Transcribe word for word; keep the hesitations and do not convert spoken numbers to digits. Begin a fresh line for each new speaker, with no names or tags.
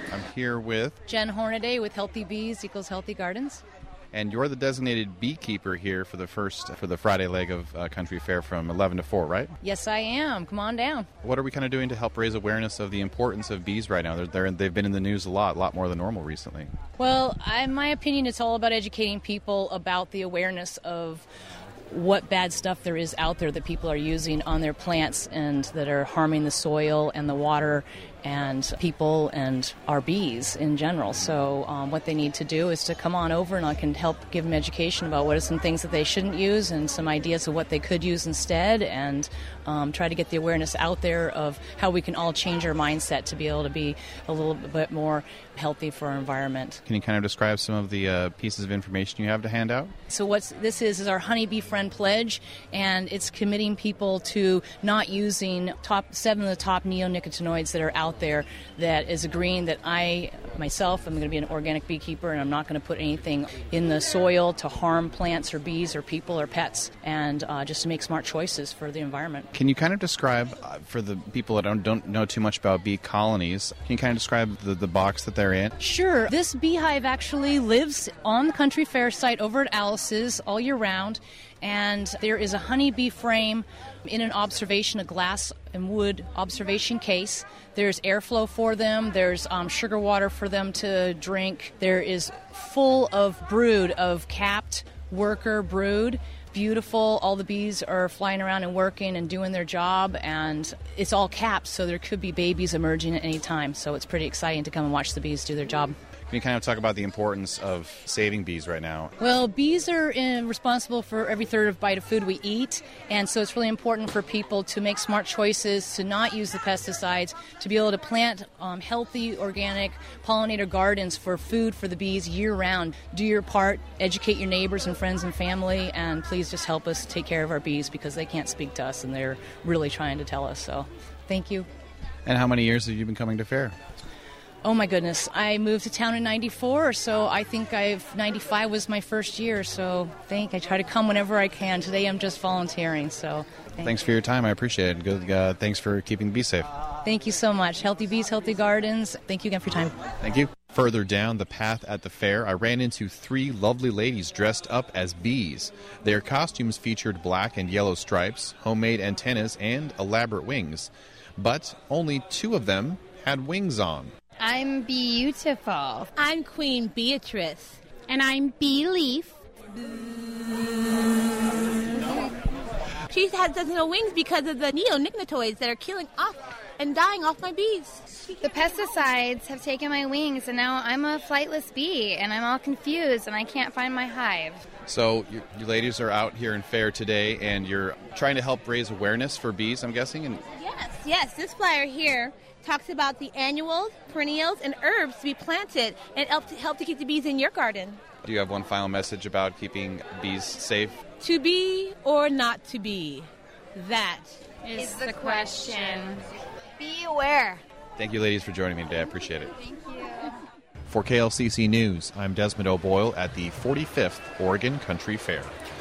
I'm here with
Jen Hornaday with Healthy Bees equals Healthy Gardens.
And you're the designated beekeeper here for the first, for the Friday leg of uh, Country Fair from eleven to four, right?
Yes, I am. Come on down.
What are we kind of doing to help raise awareness of the importance of bees right now? They're, they're, they've been in the news a lot, a lot more than normal recently.
Well, in my opinion, it's all about educating people about the awareness of what bad stuff there is out there that people are using on their plants and that are harming the soil and the water and people and our bees in general. So um, what they need to do is to come on over, and I can help give them education about what are some things that they shouldn't use and some ideas of what they could use instead, and um, try to get the awareness out there of how we can all change our mindset to be able to be a little bit more healthy for our environment.
Can you kind of describe some of the uh, pieces of information you have to hand out?
So what this is is our Honeybee Friend Pledge, and it's committing people to not using top seven of the top neonicotinoids that are out there, that is agreeing that I, myself, am going to be an organic beekeeper, and I'm not going to put anything in the soil to harm plants or bees or people or pets, and uh, just to make smart choices for the environment.
Can you kind of describe, uh, for the people that don't, don't know too much about bee colonies, can you kind of describe the, the box that they're in?
Sure. This beehive actually lives on the Country Fair site over at Alice's all year round, and there is a honeybee frame in an observation, a glass and wood observation case. There's airflow for them. There's um, sugar water for them to drink. There is full of brood of capped worker brood. Beautiful. All the bees are flying around and working and doing their job, and it's all capped, so there could be babies emerging at any time. So it's pretty exciting to come and watch the bees do their job.
Can you kind of talk about the importance of saving bees right now?
Well, bees are in, responsible for every third of bite of food we eat, and so it's really important for people to make smart choices, to not use the pesticides, to be able to plant um, healthy, organic pollinator gardens for food for the bees year-round. Do your part, educate your neighbors and friends and family, and please just help us take care of our bees, because they can't speak to us, and they're really trying to tell us. So thank you.
And how many years have you been coming to fair?
Oh my goodness, I moved to town in ninety-four, so I think I've ninety-five was my first year, so I think I try to come whenever I can. Today I'm just volunteering, so thank
Thanks for your time, I appreciate it. Good, uh, thanks for keeping the bees safe.
Thank you so much. Healthy Bees, Healthy Gardens. Thank you again for your time.
Thank you. Further down the path at the fair, I ran into three lovely ladies dressed up as bees. Their costumes featured black and yellow stripes, homemade antennas, and elaborate wings. But only two of them had wings on.
I'm beautiful.
I'm Queen Beatrice.
And I'm Bee Leaf.
She has doesn't have wings because of the neonicotinoids that are killing off and dying off my bees.
The pesticides have taken my wings, and now I'm a flightless bee, and I'm all confused, and I can't find my hive.
So you, you ladies are out here in fair today, and you're trying to help raise awareness for bees, I'm guessing? And
Yes, yes. This flyer here talks about the annuals, perennials, and herbs to be planted and help to, help to keep the bees in your garden.
do you have one final message about keeping bees safe?
To be or not to be? That
is the question. Be aware.
Thank you, ladies, for joining me today. I appreciate it.
Thank you.
For K L C C News, I'm Desmond O'Boyle at the forty-fifth Oregon Country Fair.